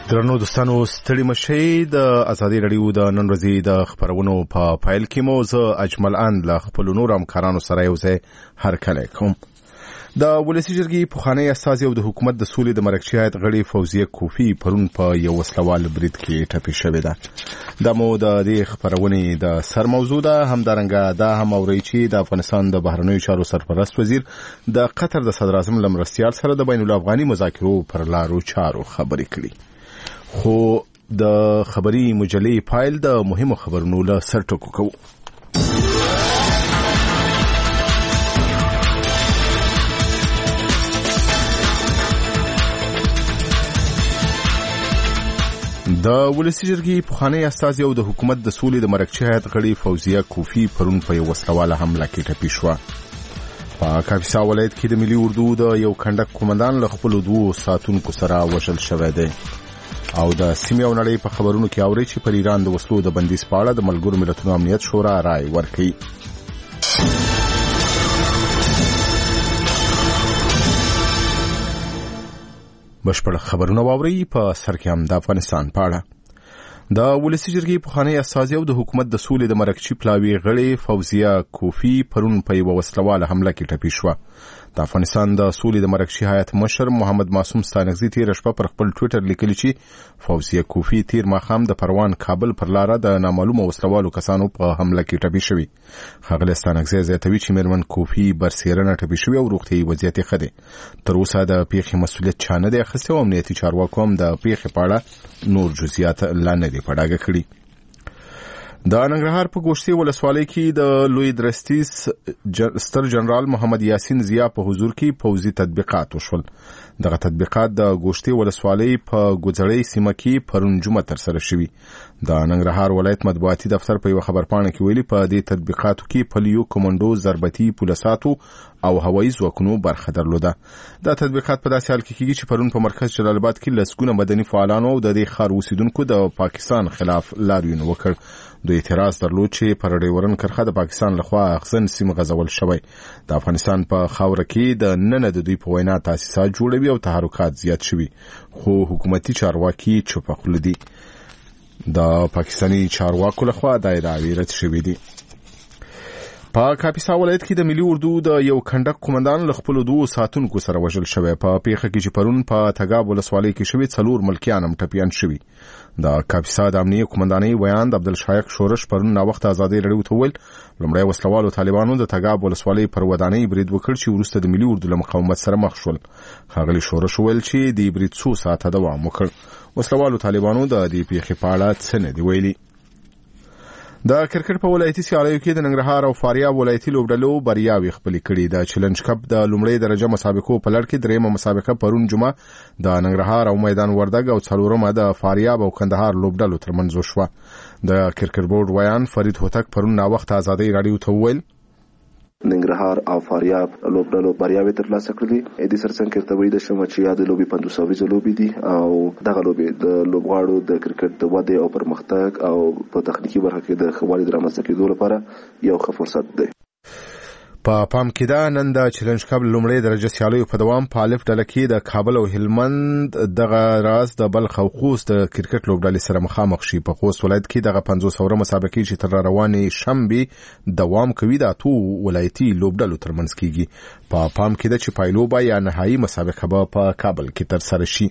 درنو دوستانو ستړي مشي د ازادي رادیو د نن ورځې د خبرونو په فایل کې موزه اجمل ان له خپل نور همکارانو سره یو ځای هرکلی کوم. د ولسی جرګې پخوانی استازي او د حکومت د سولې د مرکزي هیئت غړي فوزیه کوفی پرون په یو وسلوال برید کې ټپي شوې ده. د مو د دې خبرونې د سر موضوع ده. همدارنګه دا هم اوري چې د افغانستان د بهرنیو چارو سرپرست وزیر د قطر د صدر اعظم لمرستیال سره د بین الافغاني مذاکرو پر لارو چارو خبرې کړي. خو د خبري مجلې فایل د مهمو خبرونو له سرټکو کوو. د ولسی جرګې پخوانی استازي او د حکومت د سولې د مرکزي هیئت غړي فوزیه کوفی پرون په یو وسلواله حمله کې ټپي شوه. په کاپیسا ولایت کې د ملي اردو د یو کندک قومندان له خپلو 2 ساتونکو سره وژل شوی دی. او د سیمې او نړۍ په خبرونو کې اوري چې پر ایران د وسلو د بندیز په اړه د ملګرو ملتونو امنیت شورا رائے ورکړي. بشپړ خبرونه واوري. په سر کې هم د افغانستان په اړه د ولسی جرګې پخوانی استازي او د حکومت د سولې د مرکزي پلاوي غړي فوزیه کوفی پرون په یو وسلواله حمله کې ټپي شوه. د افغانستان د سولې د مرکزي هیئت مشر محمد معصوم ستانکزي تیر شپه پر خپل ټوئیټر لیکلی چې فوزیه کوفی تیر ماښام د پروان کابل پر لاره د نامعلومو وسلوالو کسانو په حمله کې ټپي شوی. ښاغلی ستانکزي زیاتوي چې میرمن کوفی برسیرنه ټپي شوی او روغتیایي وضعیت یې ښه دی. تر اوسه د پیښې مسؤلیت چا نه دی اخیستی او امنیتي چارواکو هم د پیښې په اړه نور جزئیات لا نه دي په ډاګه کړي. د ننګرهار په ګوشتي ولسوالۍ کې د لوی درستیز ستر جنرال محمد یاسین ضیا په حضور کې پوځي تطبیقات وشول. دغه تطبیقات د ګوشتي ولسوالۍ په ګوزړۍ سیمه کې پرون جمعه ترسره شوي. د ننګرهار ولایت مطبوعاتي دفتر په یو خبرپاڼه کې ویلي په دې تطبیقاتو کې پلیو کمانډو ضربتي پولیساتو او هوایي ځواکونو برخه درلوده. دا تطبیقات په داسې حال کې کېږي چې پرون په مرکز جلال آباد کې لسګونه مدني فعالانو او د دې ښار اوسیدونکو د پاکستان خلاف لاریون وکړ. دوی اعتراض درلود چې پر ډیورن کرخه د پاکستان لخوا اغزن سیمه غزول شوی. د افغانستان په خاوره کې د نن د دوی په وینا تاسیسات جوړوي او تحرکات زیات شوي، خو حکومتي چارواکي چوپ خوله دي. د پاکستاني چارواکو لخوا دا ادعاوې رد شوې دي. په کاپیسا ولایت کې د ملي اردو د یو کندک قومندان له خپلو 2 ساتونکو سره وژل شوی. په پیښه کې چې پرون په تګاب ولسوالۍ کې شوې 4 ملکیان هم ټپیان شوي. د کاپیسا د امنیه قومندانۍ ویان د عبدالشایق شورش پرون ناوخته ازادي رادیو ته ویل لومړی وسلوالو طالبانو د تګاب ولسوالۍ پر ودانۍ برید وکړ چې وروسته د ملي اردو له مقاومت سره مخ شول. ښاغلي شورش ویل چې د برید 2 ساعته دوام وکړ. وسلوالو طالبانو د دې پیښې په اړه څه نه دي ویلي. د کرکټ په ولایتي سیالیو کې د ننګرهار او فاریاب ولایتي لوبډلو بریاوې خپلې کړي. د چیلنج کپ د لومړۍ درجه مسابقو په لړ کې درېیمه مسابقه پرون جمعه د ننګرهار او میدان وردګ او څلورمه د فاریاب او کندهار لوبډلو ترمنځ وشوه. د کرکټ بورډ ویان فرید هوتک پرون ناوخته ازادي رادیو ته وویل ننګرهار او فاریاب لوبډلو بریاوې ترلاسه کړې. دې سرڅنګ کې ارتباطي د شمه چې یاد لوبي 500 لوبي دي او دغه لوبي د لوبغاړو د کرکټ د وده او پرمختګ او په تخنیکی برخه کې د خوالي درامسته کېدو لپاره یو ښه فرصت دی. په پام کې دا نن د چیلنج کپ لومړۍ درجه سیالیو په دوام په الف ډله کې د کابل او هلمند دغه راز د بلخ او خوست د کرکټ لوبډلې سره مخامخ شي. په خوست ولایت کې دغه 500 مسابقې چې تر روانې شنبه دوام کوي د 2 ولایتي لوبډلو ترمنځ کیږي. په پام کې دا چې پایلوبه یا نهایی مسابقه به په کابل کې ترسره شي.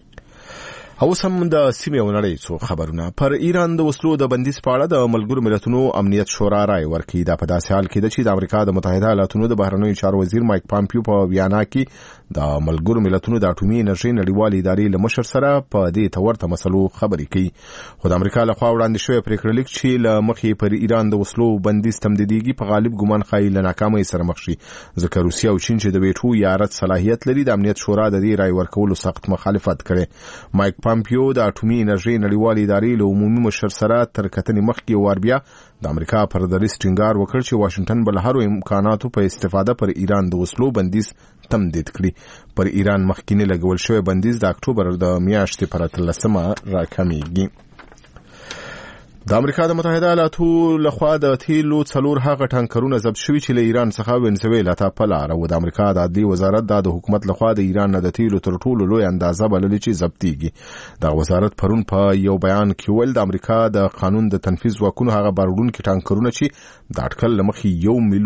او سم د سیمې او نړۍ څو خبرونه. پر ایران د وسلو د بندیز په اړه د ملګرو ملتونو امنیت شورا رائے ورکړي. دا په داسې حال کې ده چې د امریکا د متحده ایالاتونو د بهرنیو چارو وزیر مایک پامپیو په ویانا کې د ملګرو ملتونو د اټومي انرژي نړیوالې ادارې له مشر سره په دې تورته مسلو خبرې کوي. خو د امریکا لخوا وړاندې شوی پریکړه لیک چې له مخې پر ایران د وسلو بندیز تمدیدېږي په غالب ګمان ښایي له ناکامۍ سره مخ شي، ځکه روسیه او چین چې د ویټو یا رد صلاحیت لري د امنیت شورا د دې رائے ورکولو سخت مخالفت کړي. مایک پامپیو د اټومي انرژي نړیوالې ادارې له عمومي مشر سره تر کتنې مخکې وار بیا د امریکا پر دریځ ټینګار وکړ چې واشنگټن به له هرو امکاناتو په استفاده پر ایران د وسلو بندیز تمدید کړي. پر ایران مخکینی لګول شوی بندیز د اکتوبر د میاشتې پر 13 راکمېږي. د امریکا د متحده ایالاتو لخوا د تیلو 4 هغه ټانکرونه ضبط شوي چې له ایران څخه وینزویلا ته په لاره و. د امریکا د عدلي وزارت د حکومت لخوا د ایران نه د تیلو تر ټولو لوی اندازه بللې چې ضبطيږي. د وزارت پرون په یو بیان کې ویل د امریکا د قانون د تنفيذ ځواکونو هغه بارودونکي ټانکرونه چې د اټکل لمخې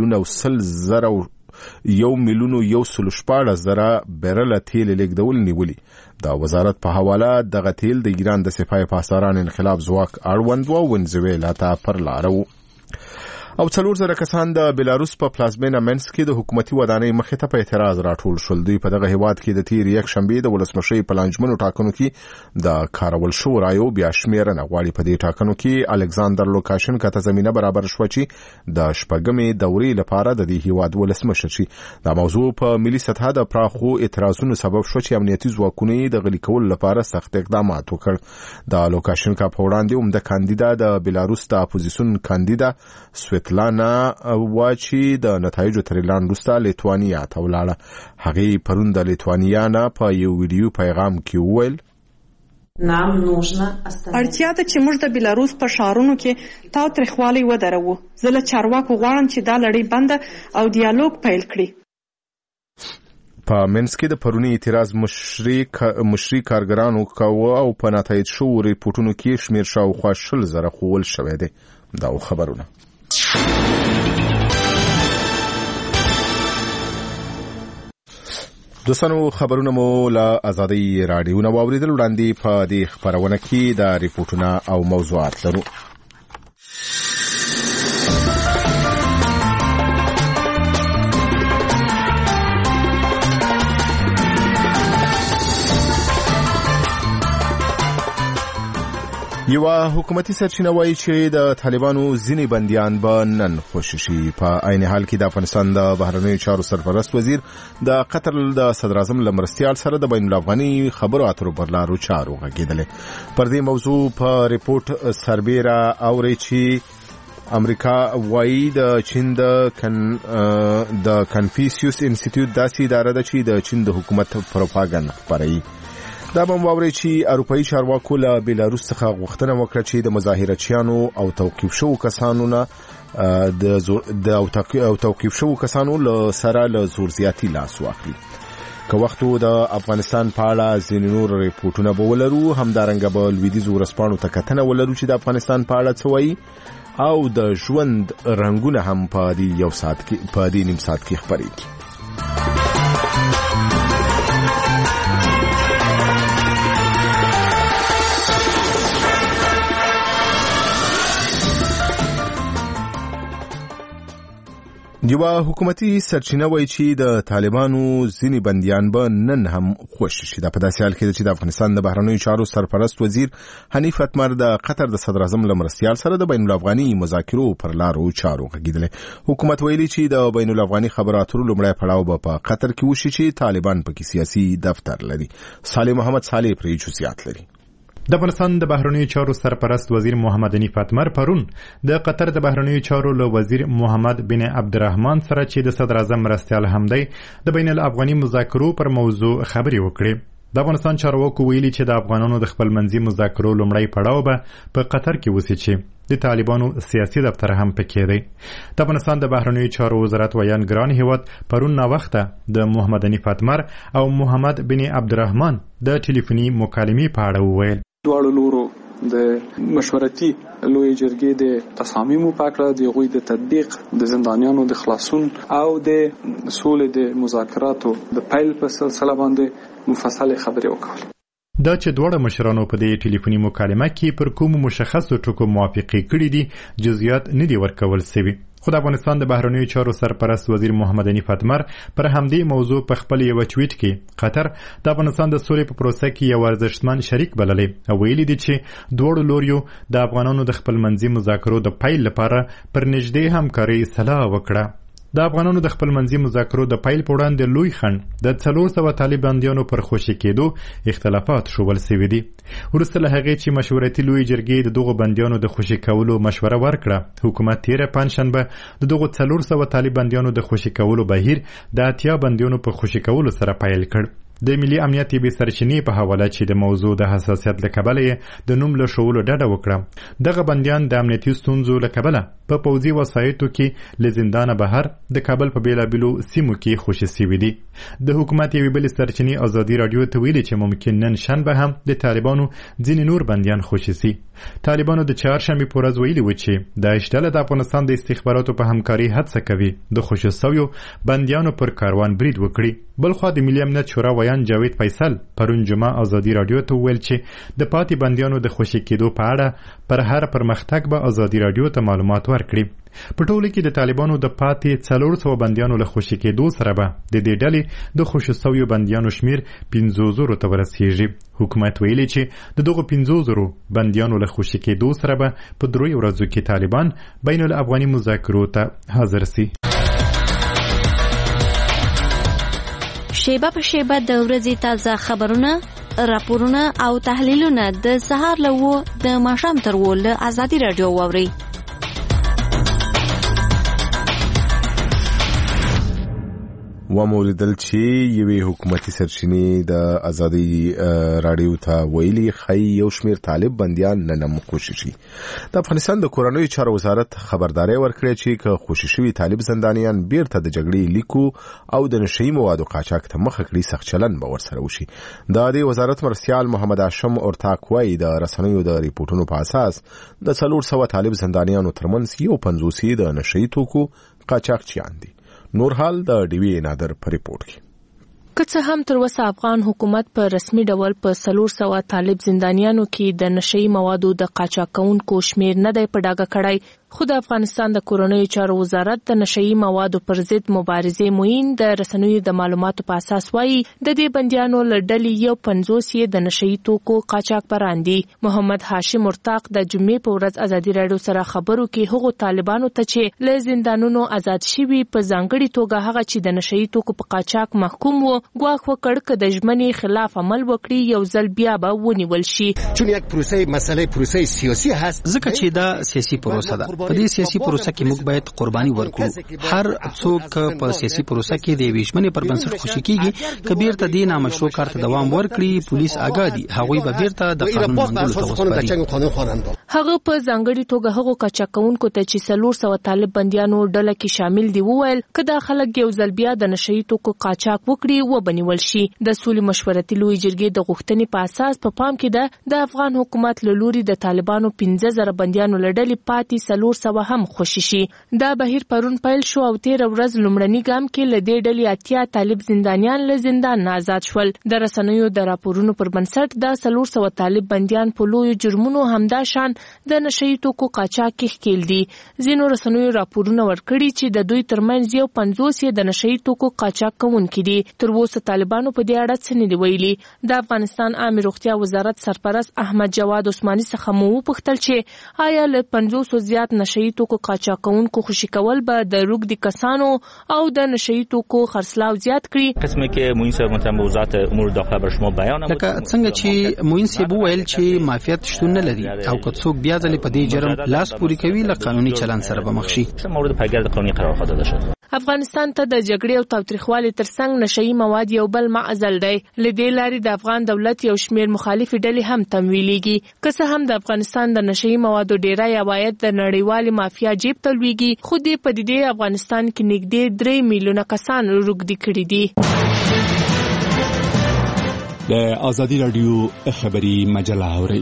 1,114,000 بیرل تیل لیږدول نیولي. د وزارت په حواله دغه تیل د ایران د سپاه پاسداران انقلاب ځواک اړوند و وینزویلا ته پر لاره و. او 4,000 کسان د بلاروس په پلازمینه منسک کې د حکومتي ودانۍ مخې ته په اعتراض راټول شول. دوی په دغه هیواد کې د تیر یک شنبه د ولسمشي په لانجمنو ټاکنو کې د کارول شو رایو بیا شمیرنه غواړي. په دې ټاکنو کې الکساندر لوکاشنکو ته زمينه برابر شو چې د شپږمې دورې لپاره د دې هیواد ولسمشر شي. دا موضوع په ملي سطح د پراخو اعتراضونو سبب شو چې امنیتي ځواکونه د غلي کولو لپاره سخت اقدامات وکړ. د لوکاشنکو په وړاندې عمده کاندیدا د بلاروس د اپوزیسیون کاندیدا سویتلانا واچی د نتایجو تر اعلان وروسته لیتوانیا ته ولاړه. هغه پرون د لیتوانیا نه په یو ویډیو پیغام کې وویل اړتیا ده چې موږ د بلاروس په ښارونو کې تاوتریخوالی ودرو. زه له چارواکو غواړم چې دا لړۍ بنده او ډیالوګ پیل کړي. په منسک کې د پرونی اعتراض مشري کارګرانو کاوه او په نتایج شو ریپورتونو کې شمیر شاوخوا 10,000 خول شوې ده. دا خبرونه دوستانو خبرونه مو له آزادۍ رادیو نه واوریدل. وړاندې په دې خبرونه کې د ریپورتونه او موضوعات لرو. یو حکومتي سرچینه وایي چې د طالبانو ځینې بندیان به نن خوشي شي. په عین حال کې د افغانستان د بهرنیو چارو سرپرست وزیر د قطر د صدر اعظم له مرستیال سره د بین الافغاني خبرو اترو پر لارو چارو غږېدل. پر دې موضوع په ریپورت سربیره اوري چې امریکا وایي د چین د کنفیوسیوس انسټیټیوټ داسې اداره ده چې د چین د حکومت پروپاګاندا خپروي. دا به واوري چې اروپאי چارواکو له بلاروس څخه غوښتنه وکړه چې د مظاهرچیانو او توقيف شوو کسانو نه د توقيف شوو کسانو له سره له زور زیاتی لاس واخلي. که وختو د افغانستان په اړه ځینې نور ریپورتونه به ولرو. همدارنګه به لویدیځو ورځپاڼو ته کتنه ولرو چې د افغانستان په اړه څه وایي او د ژوند رنگونه هم په دې نیم ساعت کې خبرېږي. یو حکومتي سرچینه وایي چې د طالبانو ځینې بندیان به نن هم خوشي شي. دا په داسې حال کې چې د افغانستان د بهرنیو چارو سرپرست وزیر حنیف اتمر د قطر د صدر اعظم له مرستیال سره د بین الافغاني مذاکرو پر لارو چارو غږېدل. حکومت ویلي چې د بین الافغاني خبرو اترو لومړی پړاو به په قطر کې وشي چې طالبان پکې سیاسي دفتر لري. صالح محمد صالح پرې جزئیات لري. د افغانستان د بهرنیو چارو سرپرست وزیر محمد حنیف اتمر پرون د قطر د بهرنیو چارو له وزیر محمد بن عبدالرحمن سره چې د صدر اعظم مرستیال هم دی د بین الافغاني مذاکرو پر موضوع خبرې وکړې. د افغانستان چارواکو ویلي چې د افغانانو د خپل منځي مذاکرو لومړی پړاو به په قطر کې وشي چې د طالبانو سیاسي دفتر هم پکې دی. د افغانستان د بهرنیو چارو وزارت ویان ګران هیواد پرون ناوخته د محمد حنیف اتمر او محمد بن عبدالرحمن د ټلیفوني مکالمې په اړه وویل. دواړو لورو د مشورتي لوی جرګې د تصامیمو په اړه د غوي د تطبیق د زندانیانو د خلاصون او د سولې د مذاکراتو د پیل په سلسله باندې مفصل خبرې وکړه. دا چې دواړه مشرانو په دې ټلیفوني مکالمه کې پر کوم مشخصو ټکو موافقه کړې دي جزئیات نه دي ورکول شوي. خو د افغانستان د بهرنیو چارو سرپرست وزیر محمد حنیف اتمر پر همدې موضوع په خپل یو ټویټ کې قطر د افغانستان د سولې په پروسه کې یو ارزښتمن شریک بللې او ویلي دي چې دواړو لوریو د افغانانو د خپل منځي مذاکرو د پیل لپاره پر نږدې همکاري سلاح وکړه. د افغانانو د خپل منځي مذاکرو د پیل په وړاندې لوی خنډ د 400 طالباندیانو پر خوشي کېدو اختلافات شول سوي دي. وروسته له هغې چې مشورتي لوی جرګې د دغو بندیانو د خوشي کولو مشوره ورکړه، حکومت تیره پنجشنبه د دغو 400 طالباندیانو د خوشي کولو بهیر د 80 بندیانو په خوشي کولو سره پیل کړ. د ملي امنیت بې سرچینې په حواله چې د موضوع د حساسیت له کبله د نوم له شولو ډډه وکړه. دغه بندیان د امنیتي ستونزو له کبله په پوځي وسایطو کې له زندانه بهر د کابل په بیلابیلو سیمو کې خوشي سوي دي. د حکومت یوې بلې سرچینې ازادي راډیو ته ویلي چې ممکن نن شنبه هم د طالبانو ځینې نور بندیان خوشي سي. طالبانو د چهارشنبې په ورځ ویلي و چې داعش ډله د افغانستان د استخباراتو په همکاري هڅه کوي د خوشي سویو بندیانو پر کاروان برید وکړي. بلخوا د ملي امنیت شورا ویان جاوید فیصل پرون جمعه ازادي راډیو ته ویل چې د پاتې بندیانو د خوشي کېدو په اړه پر هر پرمختګ به ازادي راډیو ته معلومات ورکړي. په ټوله کې د طالبانو د پاتې 400 بندیانو له خوشي کېدو سره به د دې ډلې د خوشي سویو بندیانو شمیر 5,000 ته ورسیږي. حکومت ویلي چې د دغو 5,000 بندیانو له خوشي کېدو سره به په 3 ورځو کې طالبان بین الافغاني مذاکرو ته حاضر سي. شیبه په شیبه د ورځې تازه خبرونه، راپورونه او تحلیلونه د سهار له 9 د ماښام تر 10 له ازادي راډیو واورئ. ومولیدل چې یوې حکومتي سرچینې د ازادي راډیو ته ویلي خی یو شمیر طالب بندیان نن هم خوشي شي. د افغانستان د کورنیو چارو وزارت خبرداري ورکړې چې که خوشي شوي طالب زندانیان بیرته د جګړې لیکو او د نشئی موادو قاچاق ته مخه کړي سخت چلن به ورسره وشي. د دې وزارت مرسیال محمد هاشم اورتاک وایي د رسنیو د ریپورتونو په اساس د 400 طالب زندانیانو ترمنځ یو 50 د نشئی توکو قاچاقچیان دي. نور حال د ډیوی نادر په ریپورت کې. که څه هم تر اوسه افغان حکومت په رسمي ډول په 400 طالب زندانیانو کې د نشئی موادو د قاچاق کوونکو شمیر نه دی په ډاګه کړی، خو د افغانستان د کورنیو چارو وزارت د نشئی موادو پر ضد مبارزې موین د رسنیو د معلوماتو په اساس وایي د دې بندیانو له ډلې یو 50 د نشئی توکو قاچاق پران دي. محمد هاشم ورتاق د جمعې په ورځ ازادي راډیو سره خبرو کې هغو طالبانو ته چې له زندانونو آزاد شوي په ځانګړي توګه هغه چې د نشئی توکو په قاچاق محکوم وو ګواښ وکړ که د ژمنې خلاف عمل وکړي یو ځل بیا به ونیول شي. چون یک پروسه سیاسی هست، ځکه چې دا سیاسي پروسه ده. په دې سیاسي پروسه کې موږ باید قرباني ورکړو. هر څوک په سیاسي پروسه کې د ویشمنې پر بنسټ خوشي کیږي که بیرته د نامشروع کار ته دوام ورکړي. پولیس آګاه دي، هغوی به بیرته د قانون منګولو ته وسپاري. هغه په ځانګړي توګه هغو قاچاق کوونکو ته چې 400 طالب بندیانو ډله کې شامل دي وویل که دا خلک یو ځل بیا د نشئی توکو قاچاق وکړي وبنیول شي. د سولې مشورتي لوی جرګې د غوښتنې په اساس په پام کې ده د افغان حکومت له لوري د طالبانو 15,000 بندیانو له ډلې پاتې 400 هم خوشي شي. دا بهیر پرون پیل شو او 13 ورځ لومړني ګام کې له دې ډلې 80 طالب زندانیان له زندان نه آزاد شول. د رسنیو د راپورونو پر بنسټ د 400 طالب بندیان په لوی جرمونو همدا شان د نشئی توکو قاچاق کې ښکیل دي. ځینو رسنیو راپورونه ورکړي چې د دوی ترمنځ یو 50 د نشئی توکو قاچاق کوونکي دي. تر اوسه طالبانو په دې اړه څه نه دی ویلي. د افغانستان عامه روغتیا وزارت سرپرست احمد جواد عثماني څخه مو وپوښتل چې آیا له 500 زیات نشئی توکو قاچاق کوونکو خوشي کول به د روږدي کسانو او د نشئی توکو خرڅلاو زیات کړي. قسمه کې موین صاحب متهم وزارت امور داخله بر شما بیان لکه څنګه چې موین صاحب ویل چې مافیات شتون نه لري او که څوک بیا ځلې په دې جرم لاس پوري کوي له قانوني چلن سره به مخ شي. مورد پیګر د قانوني قرار داده شد. افغانستان ته د جګړې او تاوتریخوالي ترڅنګ نشئی مواد یو بل معضل دی. لدې لارې د افغان دولت یو شمیر مخالفي ډلې هم تمویلېږي. که څه هم د افغانستان د نشئی موادو ډیری عواید د نړیوالې مافیا جیب ته لویږي، خو دې پدیدې افغانستان کې نږدې 3 میلیونه کسان روږدي کړي دي. د ازادي راډیو خبري مجله اورئ.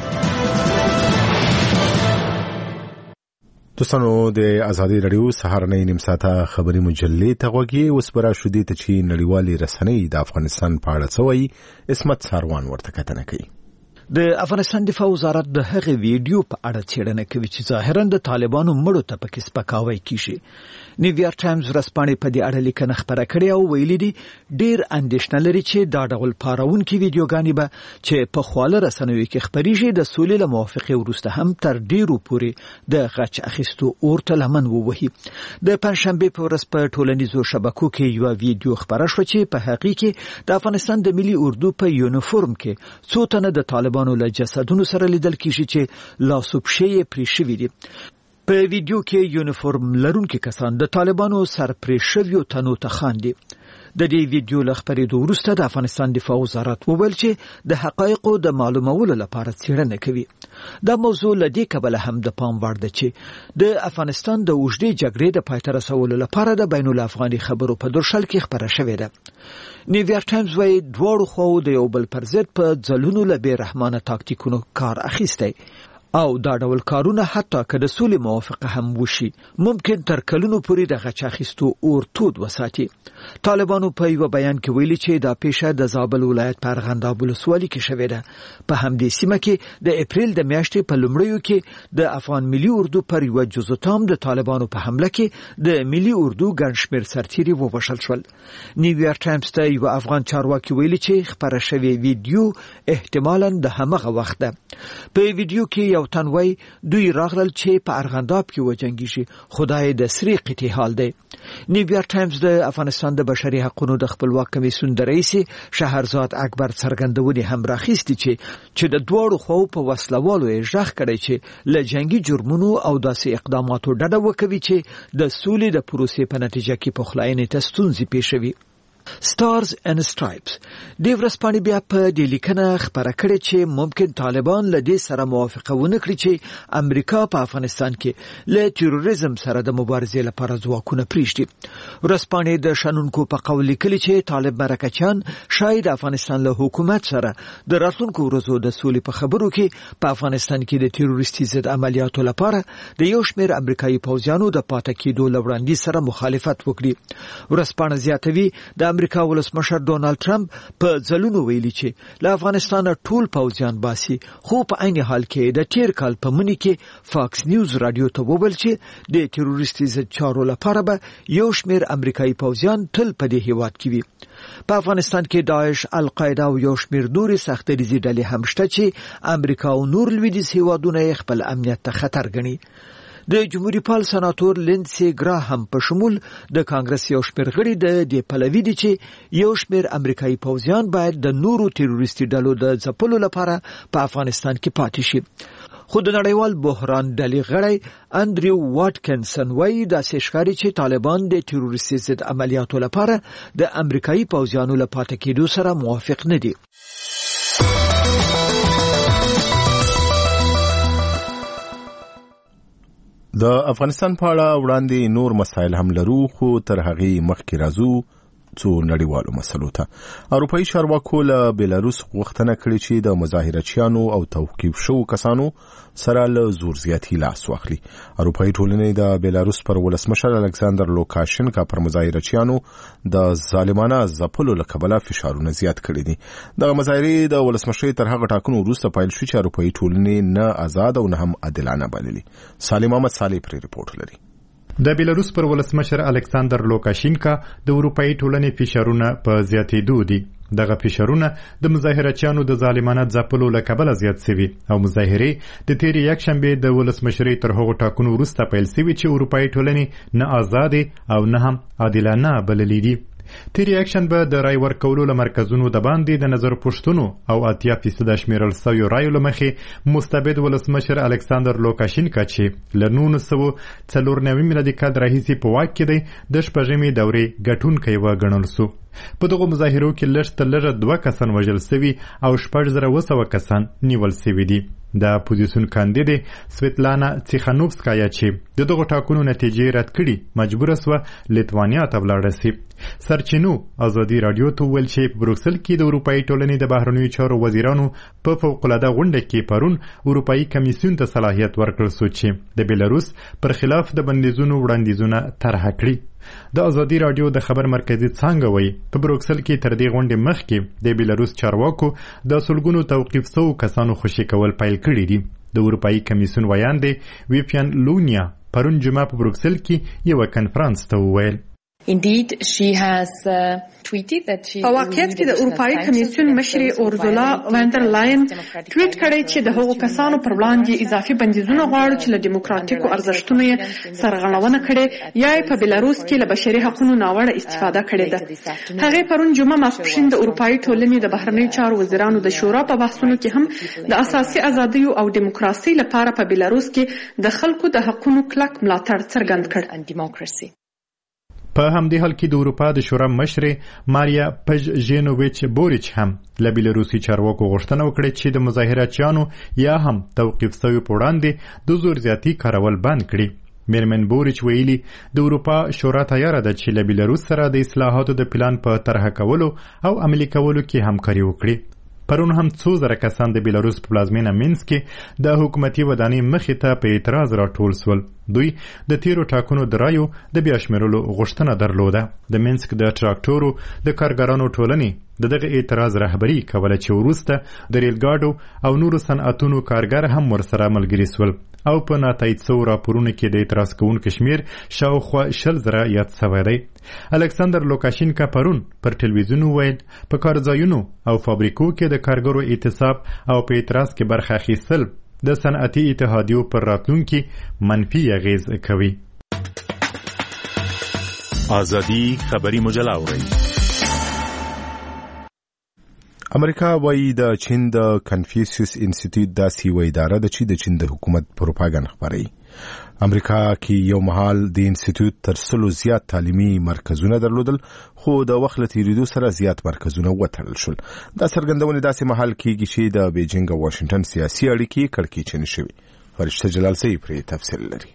دوستانو د ازادي راډیو سهارنۍ نیم ساعته خبري مجلې ته غوږی اوس برا شو دي ته چې نړیوالي رسنۍ د افغانستان په اړه څه وایي. اسمت ساروان ورته کتنه کوي. د افغانستان دفاع وزارت د هغې ویډیو په اړه څېړنه کوي چې ظاهراً د طالبانو مړو ته پکې سپکاوی کیږي. نیویارک ټایمز ورځپاڼې په دې اړه لیکنه خپره کړې او ویلي دي ډېر اندېښنه لري چې دا ډول پارونکي ویډیوګانې به چې په خواله رسنیو کې خپریږي د سولې له موافقې وروسته هم تر ډېرو پورې د غچ اخیستو اور ته لمن ووهي. د پنجشنبې په ورځ په ټولنیزو شبکو کې یو ویډیو خپره شو چې په هغې کې د افغانستان د ملي اردو په یونیفورم کې څو تنه د طالبانو له جسدونو سره لیدل کیږي چې لاس او پښې یې پرې شوي دي. په ویډیو کې یونیفورم لرونکي کسان د طالبانو سر پرې شویو تنو ته خاندي. د دې ویډیو له خبرېدو وروسته د افغانستان دفاع وزارت وویل چې د حقایقو د معلومولو لپاره څېړنه کوي. دا موضوع له دې کبله هم د پام وړ ده چې د افغانستان د اوږدې جګړې د پای ته رسولو لپاره د بین الافغاني خبرو په درشل کې خبره شوې ده. نیویارک ټایمز وايي دواړو خواو د یو بل پر ضد په ځلونو له بې رحمانه تاکتیکونو کار اخیستی او دا ډول کارونه حتی که د سولې موافقه هم وشي ممکن تر کلونو پورې د غچ اخیستو اور تود وساتي. طالبانو په یو بیان کې ویلي چې دا پیښه د زابل ولایت په ارغنداب ولسوالۍ کې شوې ده. په همدې سیمه کې د اپریل د میاشتې په لومړیو کې د افغان ملي اردو پر یو جزء تام د طالبانو په حمله کې د ملي اردو ګڼ شمېر سرتیري ووژل شول. نیویارک ټایمز ته یو افغان چارواکي ویلي چې خبره شوې ویډیو احتمالاً د همغه وخت ده. په ویډیو کې یو تنوي دوی راغلل چې په ارغنداب کې وجنګیږي خدای د سری قطې حال دی. نیویارک ټایمز د افغانستان د بشري حقوقو د خپلواک کمیسیون د رئیس شهرزاد اکبر څرګندونې هم راخیستي چې د دواړو خواو په وسلوالو یې ژغ کړی چې له جنگي جرمونو او داسې اقداماتو ډډه وکوي چې د سولې د پروسې په نتیجه کې پخلاینې ته ستونزې پیښوي. Stars and Stripes د ورځپاڼې بیا په دې لیکنه خبره کړې چې ممکن طالبان له دې سره موافقه ونه کړي چې امریکا په افغانستان کې له تروریزم سره د مبارزې لپاره ځواکونه پریږدي. ورځپاڼې د شنونکو په قول لیکلي چې طالب مرکچیان شاید افغانستان له حکومت سره د راتلونکو ورځو د سولې په خبرو کې په افغانستان کې د تروریستي ضد عملیاتو لپاره د یو شمېر امریکایي پوځیانو د پاتې کېدو له وړاندیز سره مخالفت وکړي. ورځپاڼه زیاتوي د امریکا ولسمشر ډونالد ټرمپ په ځلونو ویلي چې له افغانستان ټول پوځیان باسي خو په عین حال کې د تیر کال په مني کې فاکس نیوز رادیو ته وویل چې د تروریستي ضد چارو لپاره به یو شمېر امریکایي پوځیان تل په دې هیواد کې وي. په افغانستان کې داعش، القاعده او یو شمېر نورې سختدریزي ډلې هم شته چې امریکا او نور لویدیځ هیوادونه خپل امنیت ته خطر ګڼي. د جمهوریت پال سناتور لینسي ګراهم په شمول د کانګرس یو شمېر غړي د دې پلوي دي چې یو شمېر امریکایي پوځیان باید د نورو تروریستي ډلو د ځپلو لپاره په افغانستان کې پاتې شي. خو د نړیوال بحران ډلې غړی انډریو واټکنسن وايي داسې ښکاري چې طالبان د تروریستي ضد عملیاتو لپاره د امریکایي پوځیانو له پاتې کېدو سره موافق نه دي. د افغانستان په اړه وړاندې نور مسایل هم لرو خو تر هغې مخکې راځو څو نړیوالو مسلو ته. اروپایي چارواکو له بیلاروس غوښتنه کړې چې د مظاهرچیانو او توقیف شوو کسانو سره له زور زیاتي لاس واخلي. اروپایي ټولنې د بیلاروس پر ولسمشر الکساندر لوکاشنکا پر مظاهرچیانو د ظالمانه ځپلو له کبله فشارونه زیات کړي دي. دغه مظاهرې د ولسمشرۍ تر هغه ټاکنو وروسته پیل شوې چې اروپایي ټولنې نه آزاد او نه هم عادلانه بللي. سالم احمد صالح پرې رپورټ لري. د بیلاروس پر ولسمشر الکساندر لوکاشینکا د اروپایي ټولنې فشارونه په زیاتېدو دي. دغه فشارونه د مظاهرچیانو د ظالمانه ځپلو له کبله زیات شوي او مظاهرې د تېرې یکشنبې د ولسمشرۍ تر هغو ټاکنو وروسته پیل شوي چې اروپایي ټولنې نه آزادې او نه هم عادلانه بللي دي. تېرې یکشنبه د رای ورکولو له مرکزونو د باندې د نظر پوښتنو او 80% شمیرل شویو رایو له مخې مستبد ولسمشر الکساندر لوکاشینکا چې له 1994 میلادي کال راهیسې په واک کې دی د شپږمې دورې ګټونکی وګڼل سو. په دغو مظاهرو کې لږ تر لږه 2 کسان وژل سوي او 6200 کسان نیول سوي دي. د اپوزیسیون کاندیدې سویتلانا تیخانوفسکایا چې د دغو ټاکنو نتیجې رد کړي مجبوره سوه لیتوانیا ته ولاړه سي. سرچینو ازادي راډیو ته وویل چې په بروکسل کې د اروپایي ټولنې د بهرنیو چارو وزیرانو په فوقالعاده غونډه کې پرون اروپایي کمیسیون ته صلاحیت ورکړل سو چې د بیلاروس پر خلاف د بندیزونو وړاندیزونه طرحه کړي. د ازادي راډیو د خبر مرکزي څانګه وایي په بروکسل کې تر دې غونډې مخکې د بیلاروس چارواکو د سلګونو توقیف شوو کسانو خوشي کول پیل کړي دي. د اروپایي کمیسیون ویاندې ویپیان لونیا پرون جمعه په بروکسل کې یو کنفرانس ته وویل. Indeed, she has tweeted that she. په واقعیت کې د اروپایي کمیسیون مشرې اورزولا وانډر لاین ټویټ کړی چې د هغو کسانو پر وړاندې اضافي بندیزونه غواړي چې له دیموکراتیکو ارزښتونو یې سرغړونه کړې یا په بیلاروس کې له بشري حقوقو ناوړه استفاده کړې ده. هغې پرون جمعه ماسپښین د اروپایي ټولنې د بهرنیو چارو وزیرانو د شورا په بحثونو کې هم د اساسي ازادیو او دیموکراسۍ لپاره په بیلاروس کې د خلکو د حقوقو کلک ملاتړ څرګند کړ. په همدې حال کې د اروپا د شورا مشرې ماریا پژژینوویچ بوریچ هم له بیلاروسي چارواکو غوښتنه وکړه چې د مظاهراتچیانو یا هم توقیف شوي په وړاندې د زور زیاتي کارول بند کړي. میرمن بوریچ ویلي د اروپا شورا تیاره ده چې له بیلاروس سره د اصلاحاتو د پلان په طرحه کولو او عملي کولو کې همکاري وکړي. پرون هم 2,000 کسان د بیلاروس په پلازمینه مینسک کې د حکومتي ودانۍ مخې ته په اعتراض راټول سول. دوی د تیرو ټاکنو د رایو د بیا شمیرلو غوښتنه درلوده. د مینسک د ټراکټورو د کارګرانو ټولنې دغه اعتراض رهبري کوله چې وروسته د ریل ګاډو او نورو صنعتونو کارګر هم ورسره ملګري سول او په ناتایید شوو راپورونو کې د اعتراض کوونکو شمیر شاوخوا 100,000 یاد شوی دی. الکساندر لوکاشینکا پرون پر ټلویزیون وویل په کارځایونو او فابریکو کې د کارګرو اعتصاب او په اعتراض کې برخه اخیستل د صنعتي اتحادیو پر راتلونکي منفي اغیز کوي. ازادي خبري مجله اورئ. امریکا وایي د چین د کنفیوسیس انسټیټیوټ داسې یوه اداره ده چې د چین د حکومت پروپاګاندا خپروي. امریکا کې یو مهال د انسټیټیوټ تر 100 زیات تعلیمي مرکزونه درلودل خو د وخت له تیریدو سره زیات مرکزونه وتړل شول. دا څرګندونه داسې مهال کېږي چې د بیجینګ او واشنگټن سیاسي اړیکې کړکېچنې شوي. فرشته جلال سي پرې تفصیل لري.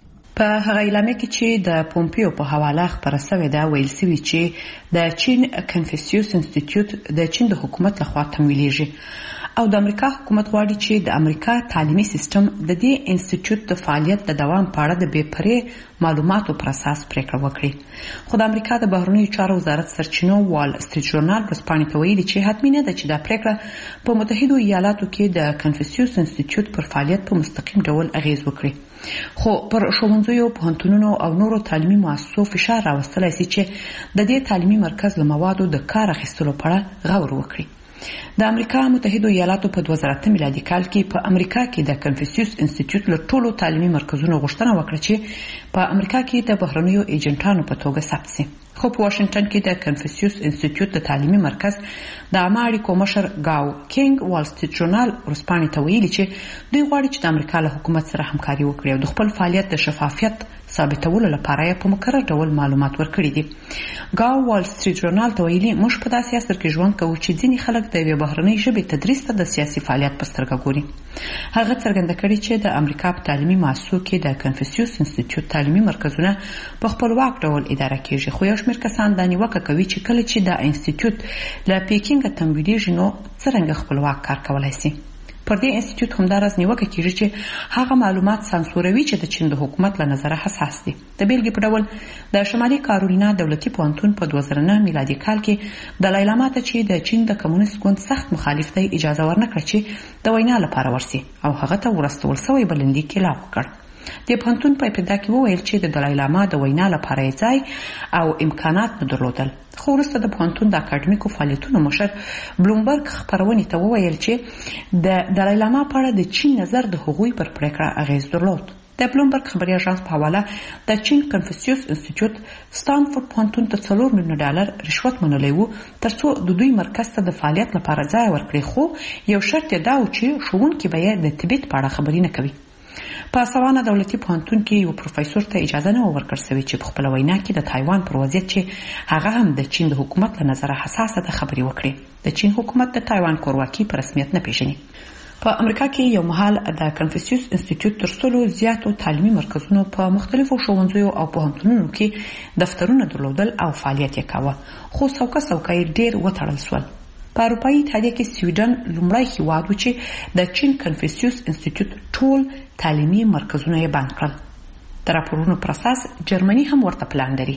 په هغه اعلامیه کې چې د پومپیو په حواله خبره شوې ده ویل شوی چې د چین کنفیوسیس انسټیټیوټ د چین د حکومت لخوا تمویلېږي او د امریکا حکومت غواړي چې د امریکا تعلیمي سیستم د دې انسټیټیوټ د فعالیت د دوام په اړه د بې پرې معلوماتو پر اساس پریکړه وکړي. خو د امریکا د بهرنیو چارو وزارت سرچینو وال سټریټ ژورنال ورځپاڼې ته ویلي چې حتمي نه ده چې دا پریکړه په متحده ایالاتو کې د کنفیوسیس انسټیټیوټ پر فعالیت په مستقیم ډول اغیز وکړي. خو پر ښوونځیو، پوهنتونونو او نورو تعلیمي مؤسسو فشار راوستلی شي چې د دې تعلیمي مرکز له موادو د کار اخیستلو په اړه غور وکړي. د امریکا متحده ایالاتو په 2008 میلادي کال کې په امریکا کې د کنفیوسیس انسټیټیوټ له ټولو تعلیمي مرکزونو غوښتنه وکړه چې په امریکا کې د بهرنیو ایجنټانو په توګه ثبت شي. خو په واشنگټن کې د کنفیوسیس انسټیټیوټ د تعلیمي مرکز د عامه اړیکو مشر گاو کینګ وال سټریټ ژورنال ورځپاڼې ته ویلي چې دوی غواړي چې د امریکا له حکومت سره همکاري وکړي او د خپل فعالیت د شفافیت ثابتولو لپاره یې په مکرر ډول معلومات ورکړي دي. گاو وال سټریټ ژورنال ته ویلي موږ په داسې عصر کې ژوند کوو چې ځینې خلک د یوې بهرنۍ ژبې تدریس ته د سیاسي فعالیت په سترګه ګوري. هغه څرګنده کړي چې د امریکا په تعلیمي مؤسسو کې د کنفیوسیس انسټیټیوټ تعلیمي مرکزونه په خپلواک ډول اداره کیږي خو یو شمېر کسان دا نیوکه کوي چې کله چې د انسټیټیوټ له پیکینګ تمویلېږي نو څرنګه خپلواک کار کولای شي. پر دې انسټیټیوټ همداراز نیوکه کیږي چې هغه معلومات سانسوروي چې د چین د حکومت له نظره حساس دي. د بیلګې په ډول د شمالي کارولینا دولتي پوهنتون په 2009 میلادي کال کې د لایلا ماته چې د چین د کمونیست ګوند سخت مخالف دی اجازه ورنکړه چې د وینا لپاره ورسي او هغه ته ورستول شوی بلندی کې لا وکړ. د پوهنتون په ابتدا کې وویل چې د دلای لاما د وینا لپاره ځای او امکانات نه درلودل. خو وروسته د پوهنتون د اکاډمیکو فعالیتونو مشر بلومبرګ خبرونې ته وویل چې د دلای لاما په اړه د چین نظر د هغوی پر پریکړه اغیز درلود. د بلومبرګ خبري اژانس په حواله د چین کنفیوسیس انسټیټیوټ ستانفورد پوهنتون ته $4 میلیون رشوت منلی وو ترڅو د دوی مرکز ته د فعالیت لپاره ځای ورکړي خو یو شرط یې دا و چې ښوونکي به یې د تبعید په اړه خبرې نه کوي. په سوانه دولتي پوهنتون کې یو پروفیسور ته اجازه نه ورکړل شوې چې په خپل وینا کې د تایوان پر وضعیت چې هغه هم د چین د حکومت له نظره حساسه ده خبرې وکړي. د چین حکومت د تایوان کورواکي په رسمیت نه پیژني. په امریکا کې یو مهال د کنفیوسیس انسټیټیوټ تر 100 زیاتو تعلیمي مرکزونو په مختلفو ښوونځیو او پوهنتونونو کې دفترونه درلودل او فعالیت یې کاوه خو څوکه یې ډېر وتړل شول. په اروپایي اتحادیه کې سویډن لومړی هیواد و چې د چین کنفیوسیس انسټیټیوټ ټول تعلیمي مرکزونه یې بند کړل. د راپورونو پر اساس جرمني هم ورته پلان لري.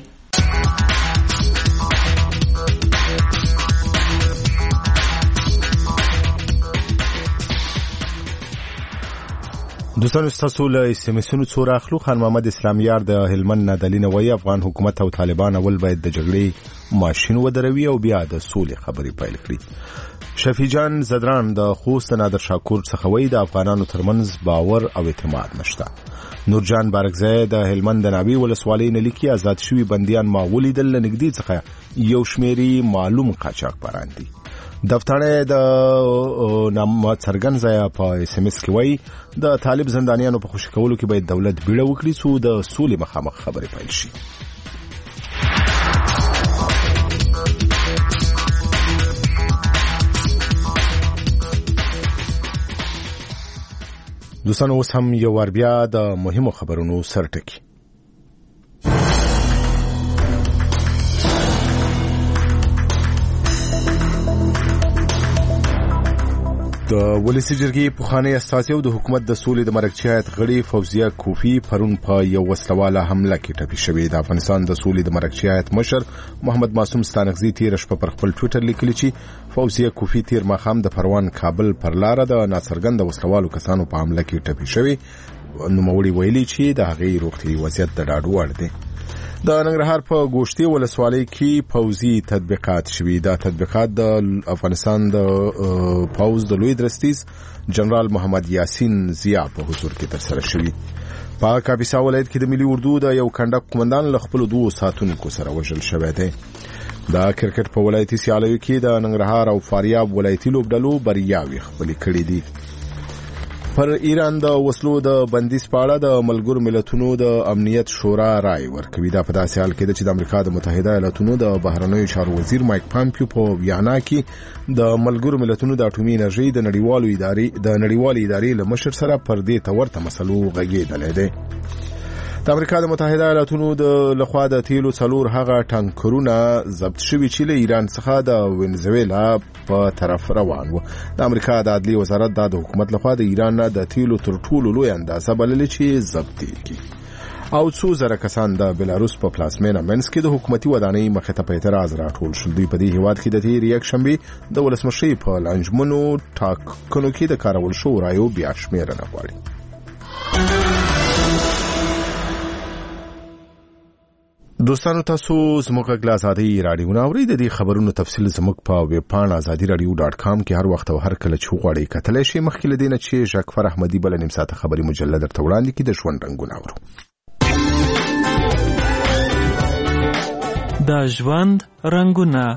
دوستانو ستاسو له سیمسونو څو راخلو. خان محمد اسلامیار د هلمند نادلینه وایي افغان حکومت او طالبان اول باید د جګړې ماشین ودروي او بیا د سولې خبرې پیل کړي. شفیع جان زدران د خوست نادر شاکور څخه وایي د افغانانو ترمنځ باور او اعتماد نشته. نورجان بارکزی د هلمند د ناوی ولسوالۍ نه لیکي آزاد شوي بندیان ما ولیدل له نږدې څخه یو شمیري معلوم قاچاقبران دي. دفتر د نام څرګند ځای په اس ام اس کې وایي د طالب زندانیانو په خوشی کولو کې باید دولت بیړه وکړي څو د سولې مخامخ خبرې پیل شي. دوستان اوس هم یو ور بیا د مهمو خبرونو سرټکی. د ولسی جرګې پخوانی استازی او د حکومت د سولې د مرکزي هیئت غړي فوزیه کوفی پرون په یو وسلواله حمله کې ټپي شوې. د افغانستان د سولې د مرکزي هیئت مشر محمد معصوم ستانغزي تیر شپه پر خپل ټویټر لیکلی چې فوزیه کوفی تیر ماښام د پروان کابل پر لار د ناڅرګند وسلوالو کسانو په حمله کې ټپي شوې. نوموړي ویلي چې د هغې روغتیایي وضعیت د ډاډ وړ دی. د ننګرهار په ګوشتي ولسوالۍ کې پوځي تطبیقات شوي. دا تطبیقات د افغانستان د پوځ د لوی درستیز جنرال محمد یاسین ضیا په حضور کې ترسره شوي. په کاپیسا ولایت کې د ملي اردو د یو کنډک قومندان له خپلو 2 ساتونکو سره وژل شوی دی. د کرکټ په ولایتي سیالیو کې د ننګرهار او فاریاب ولایتي لوبډلو بریاوې خپلې کړې دي. پر ایران د وسلو د بندیز په اړه د ملګرو ملتونو د امنیت شورا رائے ورکوي. دا په داسې حال کې ده چې د امریکا د متحده ایالاتونو د بهرنیو چارو وزیر مایک پامپیو په ویانا کې د ملګرو ملتونو د اټومي انرژي د نړیوالې ادارې له مشر سره پر دې ته ورته مسلو غږېدلی دی. د امریکا د متحده ایالاتونو د لخوا د تیلو 4 هغه ټانکرونه ضبط شوي چې له ایران څخه د وینزویلا په طرف روان و. د امریکا د عدلي وزارت د حکومت لخوا د ایران د تیلو تر ټولو لوی اندازه بللې چې ضبط کیږي. او 2,000 کسان د بلاروس په پلازمینه منسک کې د حکومتي ودانۍ مخې ته په اعتراض راټول شول. دوی په دې هیواد کې د تیر یک شنبه د ولسمشر په لانجمنو ټاکنو کې د کارول شو رایو بیا شمیرنه غواړي. دوستانو تاسو زموږ غږ آزادي رادیو ناوړي. د دې خبرونو تفصیل زموږ په ویب پاڼه azadiradio.com کې هر وخت او هر کله چې غواړئ کتلی شئ. مخکې له دې نه چې ژغفر احمدي بله نیم ساعته خبري مجله درته وړاندې کړي د ژوند رنګونه اورو. د ژوند رنګونه.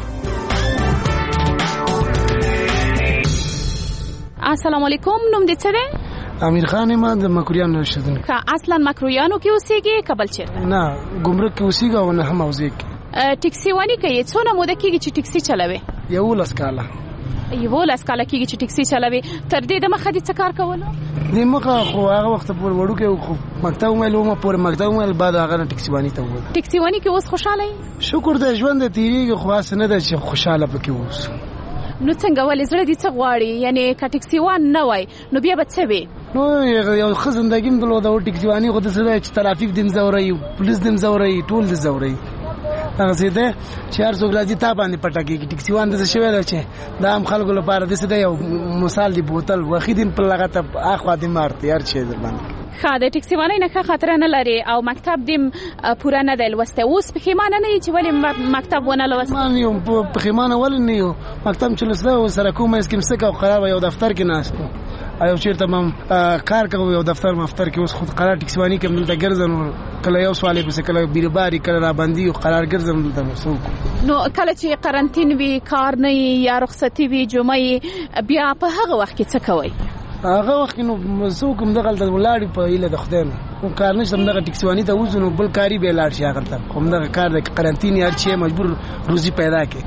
السلام علیکم. نوم دې څه دی؟ امیر خان ما د مکرویانو نشدن. که اصلا مکرویانو کې اوسېږي کابل چیرته؟ نه ګمرک کې اوسېږي او نه هم اوسېږي. ټیکسي وانی کوي څونه موده کېږي چې ټیکسي چلوي؟ 11 کاله. 11 کاله کېږي چې ټیکسي چلوي. تر دې د مخه دې څه کار کولو؟ د مخه خو هغه وخت پورې وړو کې مکتب مېلو ما پورې مکتب مېل بعد هغه ټیکسي وانی ته وړو. ټیکسي وانی کې اوس خوشاله یې؟ شکر د ژوند تیریږي خو اس نه ده چې خوشاله پکې اوس. نو څنګه ولې زړه دې څه غواړي؟ یعنی که ټیکسي وان نه وای نو بیا به څه وي؟ نو یو ښه زندګي م درلوده او ټیکسي واني خو داسې ده چې ترافیک دې م ځوروي، پولیس دې م ځوروي، ټول دې ځوروي. هغسې ده چې هر څوک راځي تا باندې پټه کېږي. ټیکسي وان داسې شوی ده چې دا هم خلکو لپاره داسې ده یو مثال دی بوتل وخي دې په لغته اخوا دې مارتي هر شی در باندې. ښه د ټیکسي وانۍ نه ښه خاطره نه لري او مکتب دې پوره نه دی لوستی. اوس پښیمانه نه یې چې ولې مکتب ونه لوستی؟ من یم پښیمانه ولې نه یو. مکتب چې لوستی و سره کوم منځ کې م څه کوو قرار به یو دفتر کې ناست و او چېرته به کار کوو یو دفتر مفتر کې. اوس خو قرار ټیکسي واني کې دلته ګرځم کله یو سوال پسې کله بیروباري کله رابندي قرار ګرځم دلته نو څه وکړو. نو کله چې قرنطین وي کار نه یا رخصتي وي جمعه بیا په هغه وخت کې څه کوئ؟ هغه وخت نو څوک هم دغلته ولاړ په هیله د خدای نه کار نشته همدغه ټیکسي واني ته وځو نو بل کاري به لاړ شي هغلته خو همدغه کار د قرنطین هر شی مجبور روزي پیدا کړي.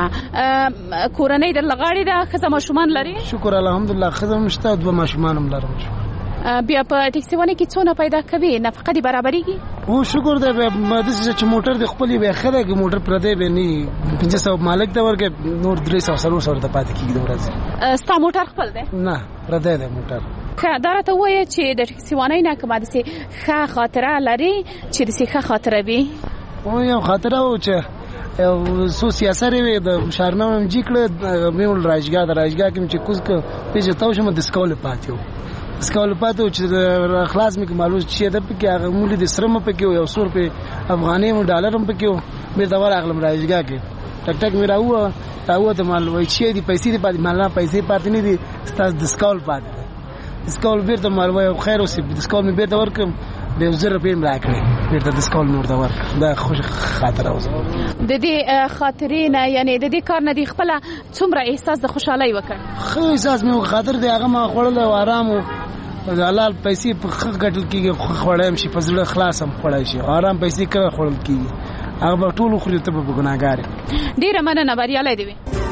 ښه کورنۍ درله غاړې ده ښځه ماشومان لري؟ شکر الحمدلله ښځه هم شته 2 ماشومان هم لرم. بیا په ټیکسي واني کې څونه پیدا کوي نفقه دې برابرېږي؟ او شکر دی داسې چې موټر دې خپل به ښه دی که موټر پردی به نه 500 مالک ته ورکړې نور 300 ته پاتې کېږي د ورځې. ستا موټر خپل دی؟ نه پردی دی موټر. ښه دا راته ووایه چې د ټیکسي وانۍ نه کومه داسې ښه خاطره لري چې داسې ښه خاطره وي؟ یو خاطره و چې یو څو سیاسرې وې د شارنامه م جي کړه مې وړل رایجګاه د رایجګاه کې م چې کوز که پیژه تاو شم دسکول پاتې و دسکول پاتې و چې خلاص مې که معلوم چې ده پکې هغه مولي د سره م پکې و 100 روپۍ افغانۍ م ډالر م پکې و بېرته ورغلم رایجګاه کې ټک ټک مې راووته مال وایي چې دي پیسې دي پاتې مال نه پیسې پاتې نه دي ستاسو دسکول پاتې ده. دسکول بېرته مال وایي خیر اوسې دسکول مې بېرته ورکړم بیا 1000 روپۍ مې راکړې بېرته دسکول مې ورته ورکړه. دا خوش خاطره وه. د دې خاطرې نه یعنې د دې کار نه دې خپله څومره احساس د خوشحالۍ وکړ؟ ښه احساس مې خاطر دی هغه ما خوړلی او ارام و حلال پیسې په ښه ګټل کېږي خوړی هم شي په زړه خلاص هم خوړی شي ارام پیسې کله خوړل کېږي هغه به ټول وخوري ته به ګناهګار یې. ډېره مننه بریالی دې وي.